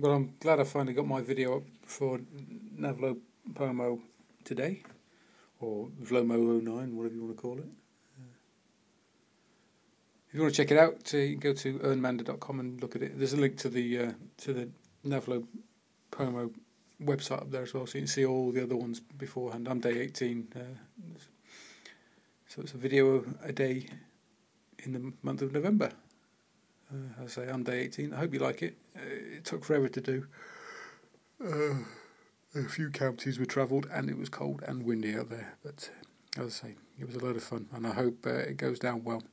Well, I'm glad I finally got my video up for Navlo Pomo today, or Vlomo09, whatever you want to call it. If you want to check it out, you can go to earnmanda.com and look at it. There's a link to the Navlo Pomo website up there as well, so you can see all the other ones beforehand. I'm day 18, so it's a video a day in the month of November. As I say, I'm day 18. I hope you like it. It took forever to do. A few counties were travelled, and it was cold and windy out there. But as I say, it was a load of fun, and I hope it goes down well.